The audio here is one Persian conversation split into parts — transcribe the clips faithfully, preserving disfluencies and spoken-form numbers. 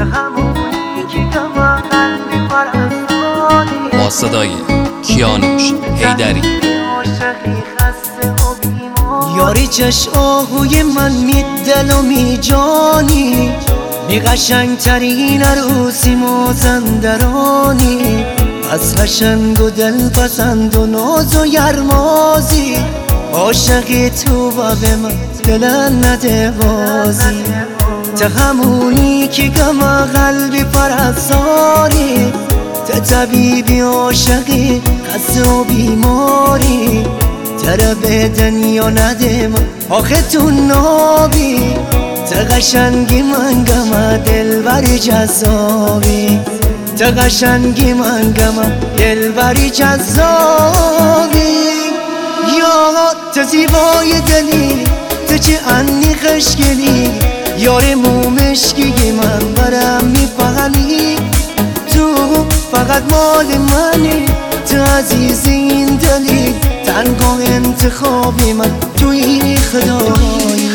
همونی که کما قلبی پرستانی با صدای کیانوش حیدری. یاری چش آهوی من می دل و می جانی، می قشنگ ترین عروسی مازندرانی، از قشنگ و دل پسند و ناز و یرمازی، عاشقی تو با به من دل نده بازی. ته همونی که گما قلبی پرستانی، ته طبیبی عاشقی قصه و بیماری، تره به دنیا نده من آخه تو نابی، ته قشنگی من گما دلبری جذابی، ته قشنگی من گما دلبری جذابی. یا ته زیبای دلی، ته چه انی خشگلی، یار مومشکی من برم میپهنی، تو فقط مال منی، تو عزیز این دلی، تنها انتخابی من تو این خدایی.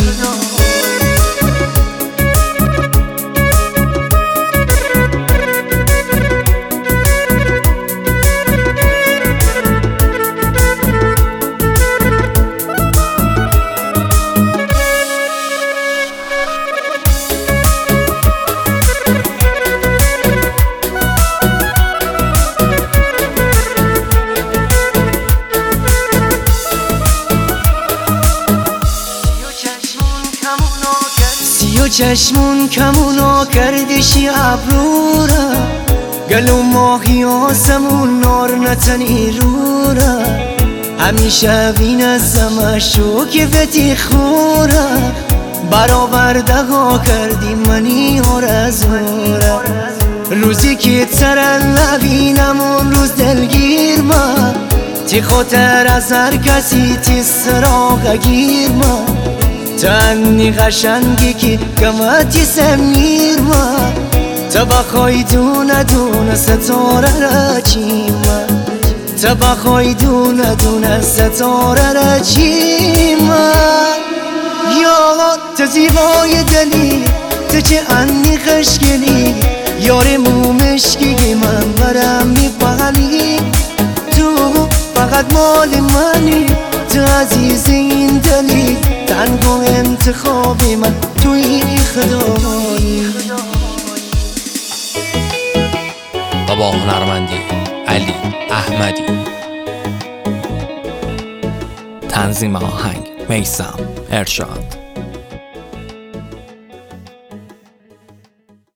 سیو چشمون کمونا کردشی ابرورا، گلو ماهی آسمون نار نتنی رورا، همیشه بین از زمشو که بتی خورا، برآورده ها کردی منی آرزورا، روزی که ترن نبینم اون روز دلگیر ما، تی خاطر از هر کسی تی سراغ گیر ما، تنی قشنگی که گمتی سمیر ما، تا بخوای دونه دونه ستاره را چیما، تا بخوای دونه دونه ستاره را چیما. یا تا زیبای دلی، تا چه انی خشگلی، یار مومشکی من برم میپهنی، تو فقط مال منی، تو عزیز این دلی، تنها انتخابی من تو این خدایی. و با هنرمندی علی احمدی، تنظیم آهنگ میثم ارشاد.